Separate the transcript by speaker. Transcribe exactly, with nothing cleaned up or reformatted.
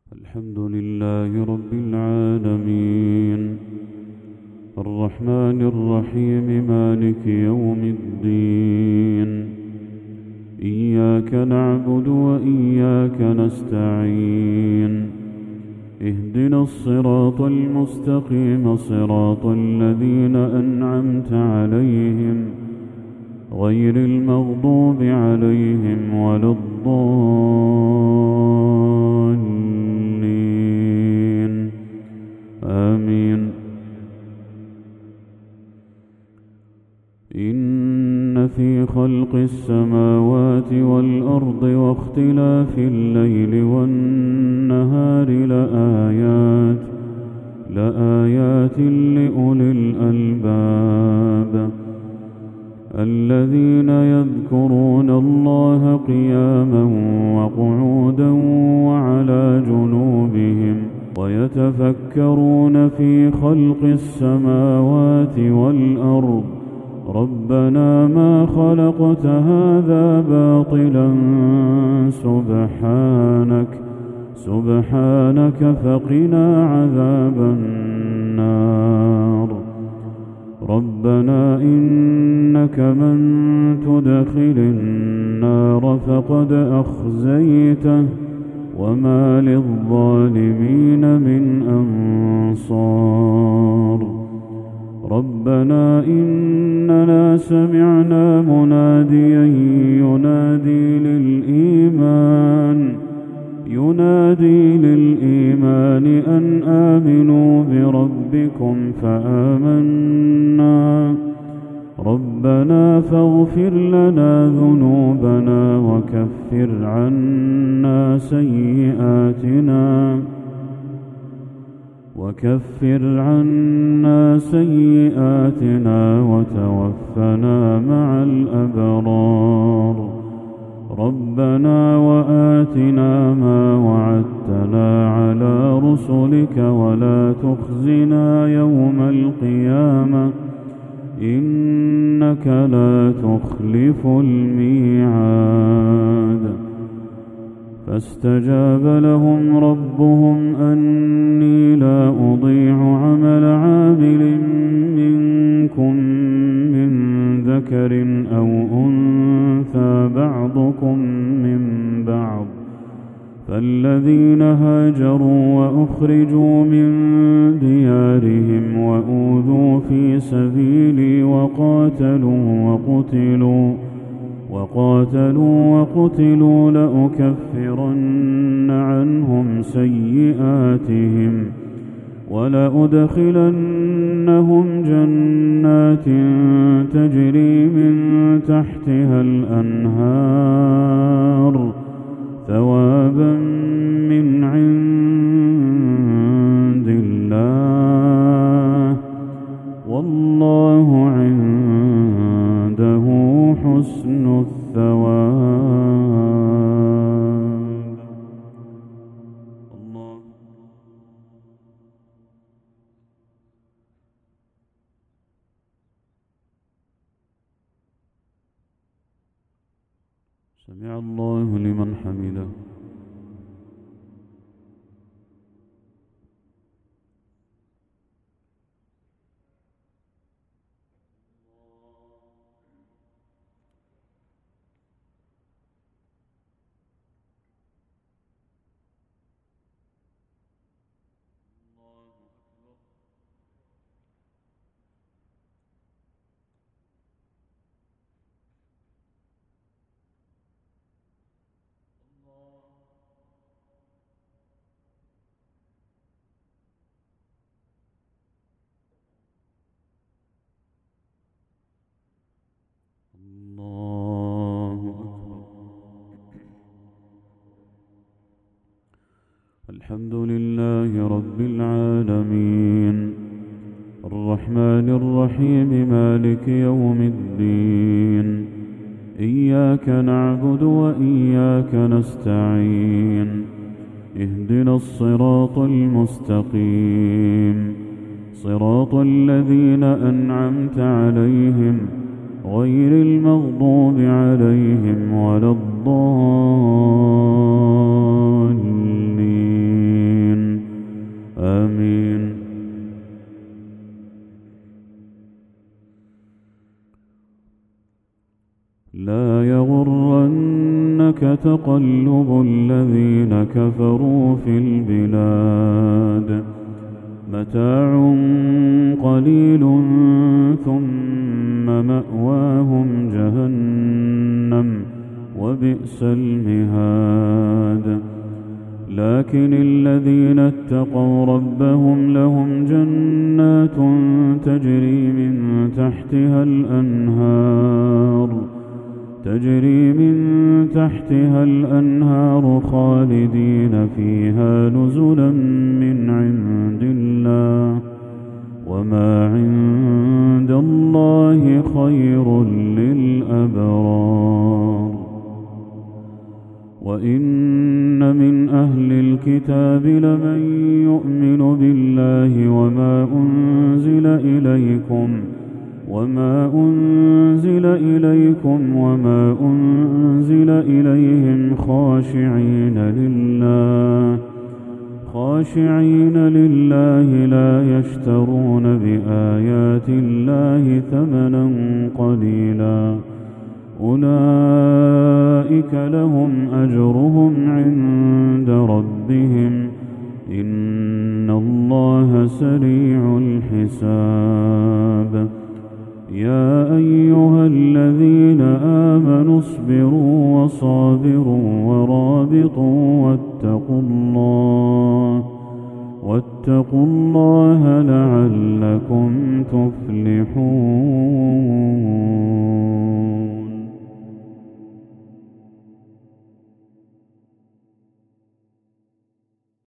Speaker 1: الحمد لله رب العالمين الرحمن الرحيم مالك يوم الدين إياك نعبد وإياك نستعين اهدنا الصراط المستقيم صراط الذين أنعمت عليهم غير المغضوب عليهم ولا الضالين آمين. إن في خلق السماوات والأرض واختلاف الليل والنهار لآيات لآيات لأولي الألباب الذين يذكرون الله قياما وقعودا وعلى جنوبهم ويتفكرون في خلق السماوات والأرض ربنا ما خلقت هذا باطلا سبحانك سبحانك فقنا عذاب النار. ربنا إنك من تدخل النار فقد أخزيته وما للظالمين من أنصار. ربنا إننا سمعنا مناديا ينادي للإيمان ينادي للإيمان أن آمنوا بربكم فآمنا. ربنا فاغفر لنا ذنوبنا وكفر عنا سيئاتنا وكفر عنا سيئاتنا وتوفنا مع الأبرار. ربنا وآتنا ما وعدتنا على رسلك ولا تخزنا يوم القيامة إنك لا تخلف الميعاد. فاستجاب لهم ربهم أني لا أضيع عمل عامل منكم من ذكر أو أنثى بعضكم من بعض فالذين هاجروا وأخرجوا من ديارهم وأوذوا في سبيلي وقاتلوا وقتلوا وقاتلوا وقتلوا لأكفرن عنهم سيئاتهم ولأدخلنهم جنات تجري من تحتها الأنهار ثوابا من عند الله والله عنده حسن الثواب. الله سمع الله لمن حمده. الحمد لله رب العالمين الرحمن الرحيم مالك يوم الدين إياك نعبد وإياك نستعين اهدنا الصراط المستقيم صراط الذين أنعمت عليهم غير المغضوب عليهم ولا الضالين تقلب الذين كفروا في البلاد متاع قليل ثم مأواهم جهنم وبئس المهاد لكن الذين اتقوا ربهم لهم جنات تجري من تحتها الأنهار تجري من تحتها الأنهار خالدين فيها نزلا من عند الله وما عند الله خير للأبرار وإن من أهل الكتاب لمن يؤمن بالله وما أنزل إليكم وما أنزل إليكم وما أنزل إليهم خاشعين لله خاشعين لله لا يشترون بآيات الله ثمنا قليلا أولئك لهم أجرهم عند ربهم إن الله سريع الحساب يا أيها الذين آمنوا اصبروا وصابروا ورابطوا واتقوا الله واتقوا الله لعلكم تفلحون.